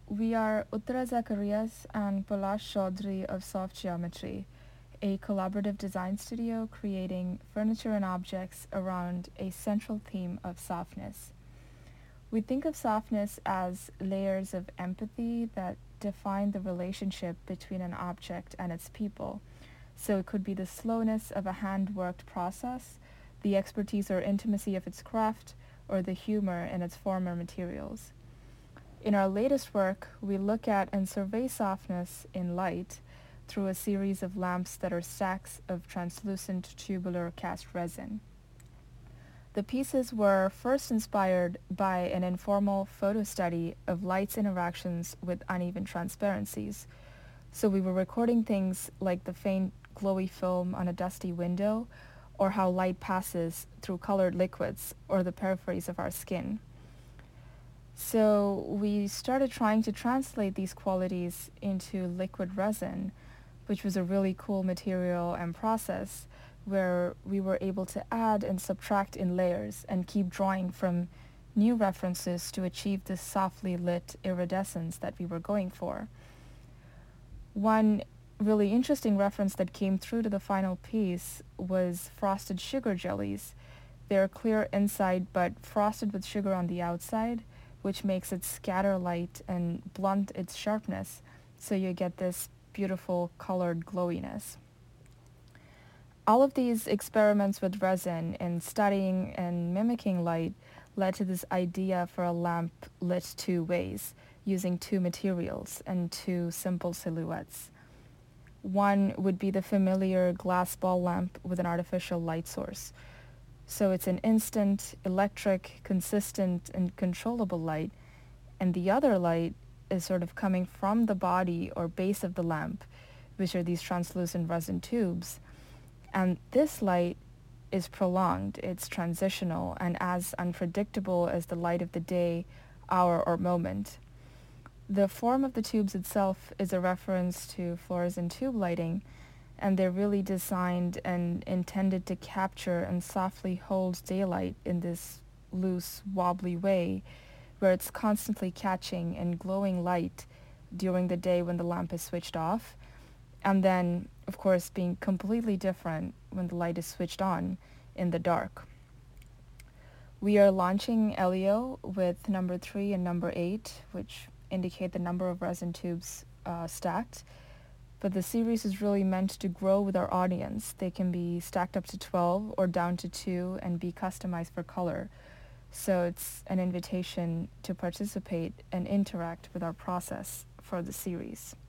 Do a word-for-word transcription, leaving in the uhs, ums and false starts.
We are Uttara Zacharias and Palash Chaudhry of Soft Geometry, a collaborative design studio creating furniture and objects around a central theme of softness. We think of softness as layers of empathy that define the relationship between an object and its people. So it could be the slowness of a hand-worked process, the expertise or intimacy of its craft, or the humor in its former materials. In our latest work, we look at and survey softness in light through a series of lamps that are stacks of translucent tubular cast resin. The pieces were first inspired by an informal photo study of light's interactions with uneven transparencies. So we were recording things like the faint glowy film on a dusty window, or how light passes through colored liquids, or the peripheries of our skin. So we started trying to translate these qualities into liquid resin, which was a really cool material and process where we were able to add and subtract in layers and keep drawing from new references to achieve this softly lit iridescence that we were going for. One really interesting reference that came through to the final piece was frosted sugar jellies. They're clear inside but frosted with sugar on the outside, which makes it scatter light and blunt its sharpness, so you get this beautiful colored glowiness. All of these experiments with resin and studying and mimicking light led to this idea for a lamp lit two ways, using two materials and two simple silhouettes. One would be the familiar glass ball lamp with an artificial light source. So it's an instant, electric, consistent, and controllable light, and the other light is sort of coming from the body or base of the lamp, which are these translucent resin tubes. And this light is prolonged, it's transitional, and as unpredictable as the light of the day, hour, or moment. The form of the tubes itself is a reference to fluorescent tube lighting, and they're really designed and intended to capture and softly hold daylight in this loose, wobbly way, where it's constantly catching and glowing light during the day when the lamp is switched off, and then, of course, being completely different when the light is switched on in the dark. We are launching Elio with number three and number eight, which indicate the number of resin tubes uh, stacked. But the series is really meant to grow with our audience. They can be stacked up to twelve or down to two and be customized for color. So it's an invitation to participate and interact with our process for the series.